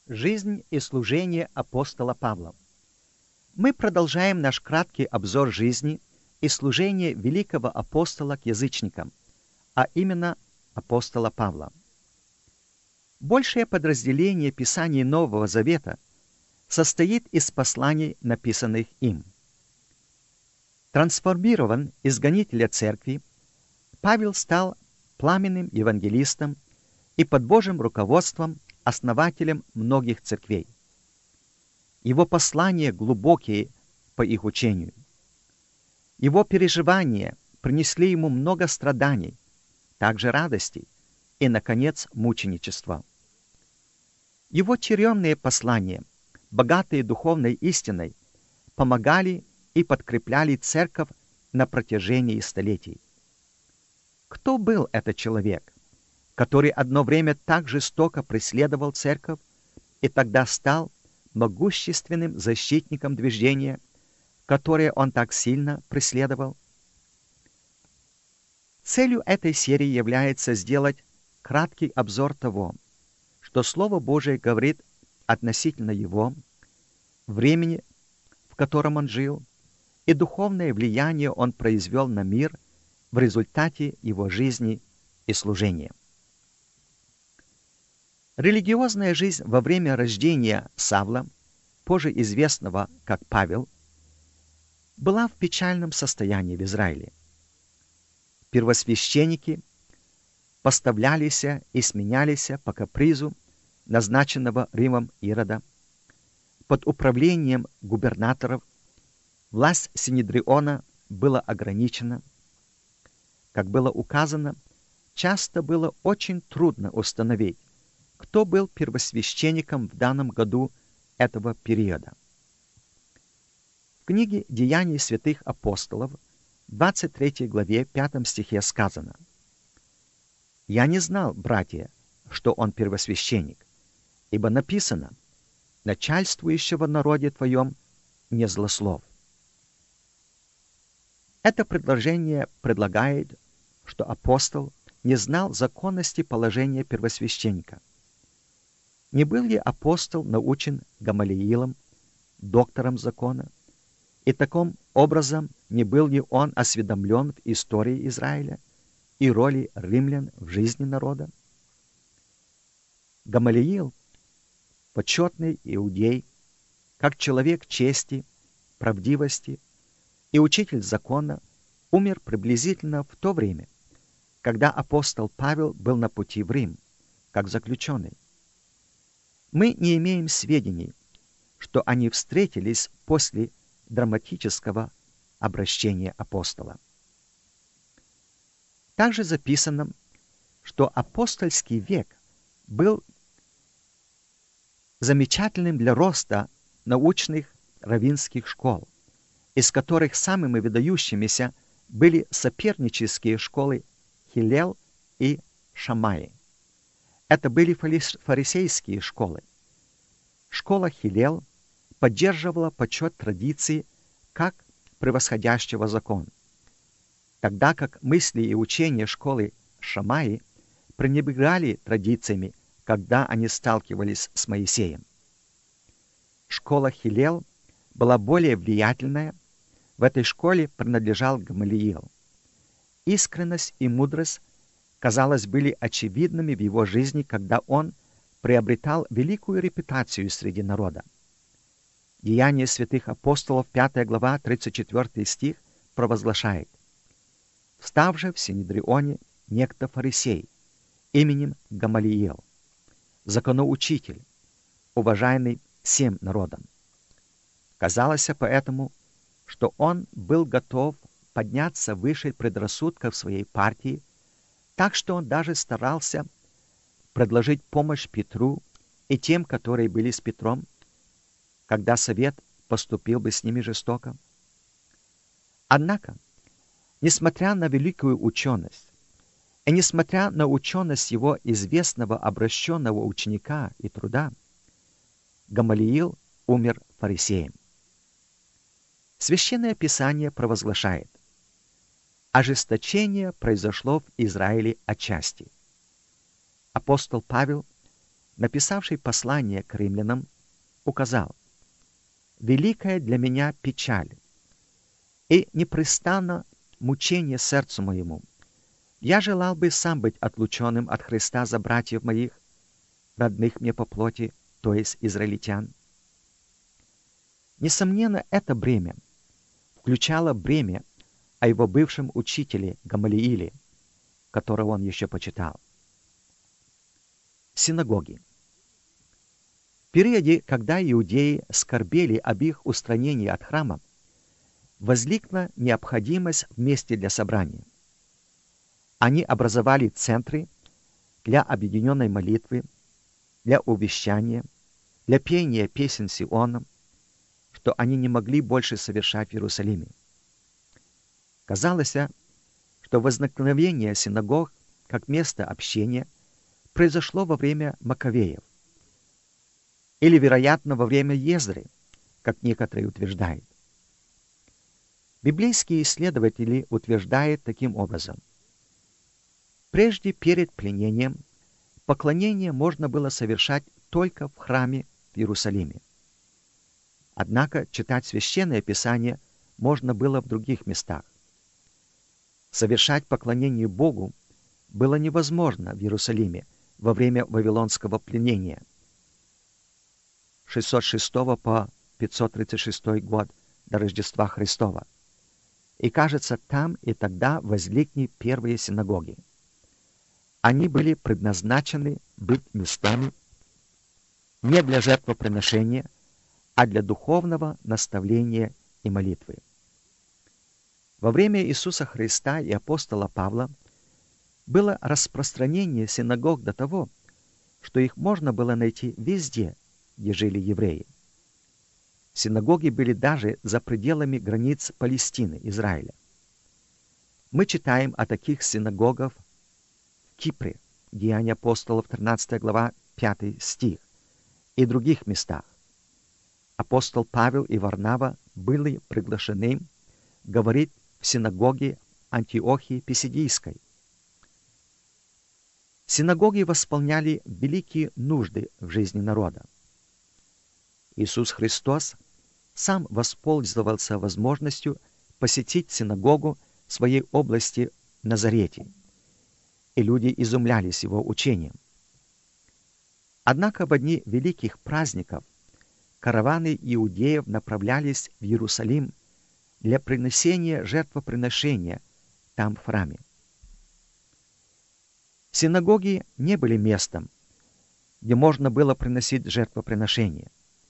Жизнь и служение апостола Павла. Мы продолжаем наш краткий обзор жизни и служения великого апостола к язычникам, а именно апостола Павла. Большее подразделение Писаний Нового Завета состоит из посланий, написанных им. Трансформирован из гонителя церкви, Павел стал пламенным евангелистом и под Божьим руководством основателем многих церквей. Его послания глубокие по их учению. Его переживания принесли ему много страданий, также радостей и, наконец, мученичества. Его тюремные послания, богатые духовной истиной, помогали и подкрепляли церковь на протяжении столетий. Кто был этот человек, который одно время так жестоко преследовал церковь и тогда стал могущественным защитником движения, которое он так сильно преследовал? Целью этой серии является сделать краткий обзор того, что Слово Божие говорит относительно его, времени, в котором он жил, и духовное влияние он произвел на мир в результате его жизни и служения. Религиозная жизнь во время рождения Савла, позже известного как Павел, была в печальном состоянии в Израиле. Первосвященники поставлялись и сменялись по капризу назначенного Римом Ирода. Под управлением губернаторов власть Синедриона была ограничена. Как было указано, часто было очень трудно установить, кто был первосвященником в данном году этого периода. В книге «Деяний святых апостолов» 23 главе 5 стихе сказано: «Я не знал, братья, что он первосвященник, ибо написано: начальствующего в народе твоем не злослов». Это предложение предлагает, что апостол не знал законности положения первосвященника. Не был ли апостол научен Гамалиилом, доктором закона, и таким образом не был ли он осведомлен в истории Израиля и роли римлян в жизни народа? Гамалиил, почетный иудей, как человек чести, правдивости и учитель закона, умер приблизительно в то время, когда апостол Павел был на пути в Рим, как заключенный. Мы не имеем сведений, что они встретились после драматического обращения апостола. Также записано, что апостольский век был замечательным для роста научных раввинских школ, из которых самыми выдающимися были сопернические школы Хиллел и Шаммаи. Это были фарисейские школы. Школа Хиллел поддерживала почет традиции как превосходящего закон, тогда как мысли и учения школы Шаммаи пренебрегали традициями, когда они сталкивались с Моисеем. Школа Хиллел была более влиятельная. В этой школе принадлежал Гамалиил. Искренность и мудрость, казалось, были очевидными в его жизни, когда он приобретал великую репутацию среди народа. Деяния святых апостолов, 5 глава, 34 стих, провозглашает: «Встав же в Синедрионе некто фарисей, именем Гамалиил, законоучитель, уважаемый всем народом». Казалось поэтому, что он был готов подняться выше предрассудков своей партии, так что он даже старался предложить помощь Петру и тем, которые были с Петром, когда совет поступил бы с ними жестоко. Однако, несмотря на великую ученость, и несмотря на ученость его известного обращенного ученика и труда, Гамалиил умер фарисеем. Священное Писание провозглашает: ожесточение произошло в Израиле отчасти. Апостол Павел написавший послание к римлянам, указал: «Великая для меня печаль и непрестанно мучение сердцу моему. Я желал бы сам быть отлученным от Христа за братьев моих, родных мне по плоти, то есть израильтян». Несомненно, это бремя включало бремя о его бывшем учителе Гамалииле, которого он еще почитал. Синагоги. В периоде, когда иудеи скорбели об их устранении от храма, возникла необходимость в месте для собрания. Они образовали центры для объединенной молитвы, для увещания, для пения песен Сиона, что они не могли больше совершать в Иерусалиме. Казалось, что возникновение синагог как место общения произошло во время Маковеев, или, вероятно, во время Ездры, как некоторые утверждают. Библейские исследователи утверждают таким образом: прежде, перед пленением, поклонение можно было совершать только в храме в Иерусалиме. Однако читать Священное Писание можно было в других местах. Совершать поклонение Богу было невозможно в Иерусалиме во время Вавилонского пленения 606 по 536 год до Рождества Христова. И, кажется, там и тогда возникли первые синагоги. Они были предназначены быть местами не для жертвоприношения, а для духовного наставления и молитвы. Во время Иисуса Христа и апостола Павла было распространение синагог до того, что их можно было найти везде, где жили евреи. Синагоги были даже за пределами границ Палестины, Израиля. Мы читаем о таких синагогах в Кипре, Деяния апостолов, 13 глава, 5 стих, и других местах. Апостол Павел и Варнава были приглашены говорить в синагоге Антиохии Писидийской. Синагоги восполняли великие нужды в жизни народа. Иисус Христос сам воспользовался возможностью посетить синагогу в своей области в Назарете, и люди изумлялись его учением. Однако в дни великих праздников караваны иудеев направлялись в Иерусалим для принесения жертвоприношения там в храме. Синагоги не были местом, где можно было приносить жертвоприношения.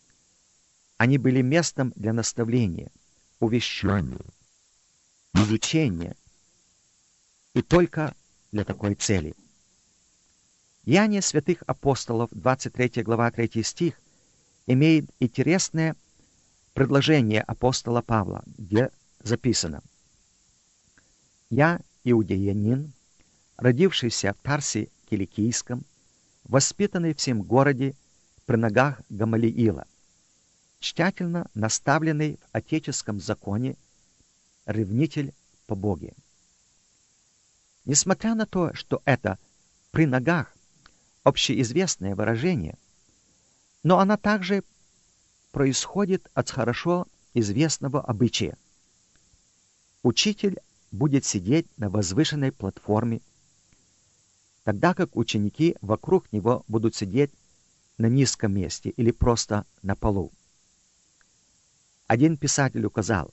Они были местом для наставления, увещания, изучения, и только для такой цели. Деяния святых апостолов, 23 глава, 3 стих, имеет интересное предложение апостола Павла, где записано: «Я, иудеянин, родившийся в Тарсе Киликийском, воспитанный в сем городе при ногах Гамалиила, тщательно наставленный в отеческом законе, ревнитель по Боге». Несмотря на то, что это «при ногах» общеизвестное выражение, но она также происходит от хорошо известного обычая. Учитель будет сидеть на возвышенной платформе, тогда как ученики вокруг него будут сидеть на низком месте или просто на полу. Один писатель указал: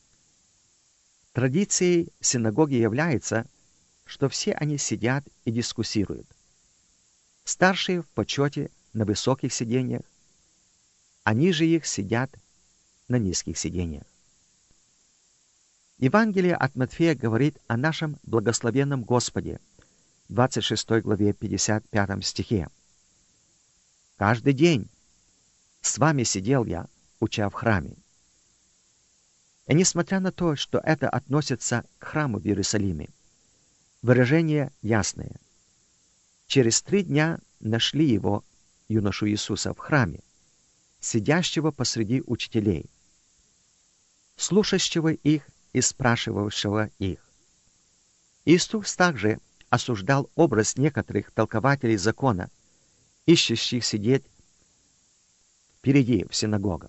традицией синагоги является, что все они сидят и дискуссируют. Старшие в почете на высоких сидениях, а ниже их сидят на низких сидениях. Евангелие от Матфея говорит о нашем благословенном Господе, 26 главе 55 стихе. «Каждый день с вами сидел я, уча в храме». И несмотря на то, что это относится к храму в Иерусалиме, выражение ясное. Через 3 дня нашли его, юношу Иисуса, в храме, сидящего посреди учителей, слушающего их и спрашивавшего их. Иисус также осуждал образ некоторых толкователей закона, ищущих сидеть впереди в синагогах.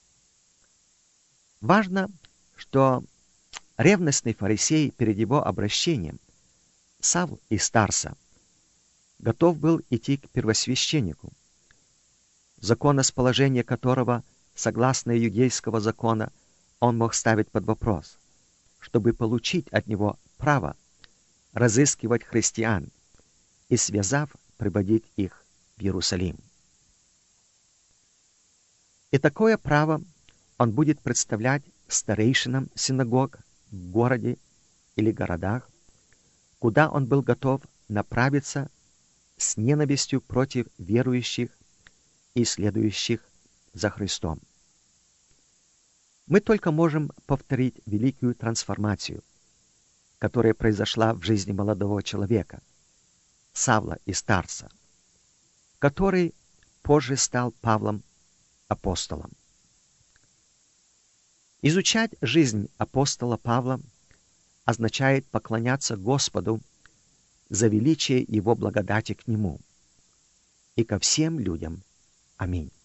Важно, что ревностный фарисей перед его обращением, Савл из Тарса, готов был идти к первосвященнику, законосположение которого, согласно иудейского закона, он мог ставить под вопрос, чтобы получить от него право разыскивать христиан и, связав, приводить их в Иерусалим. И такое право он будет представлять старейшинам синагог в городе или городах, куда он был готов направиться с ненавистью против верующих и следующих за Христом. Мы только можем повторить великую трансформацию, которая произошла в жизни молодого человека, Савла из Тарса, который позже стал Павлом апостолом. Изучать жизнь апостола Павла означает поклоняться Господу за величие Его благодати к Нему и ко всем людям. Аминь.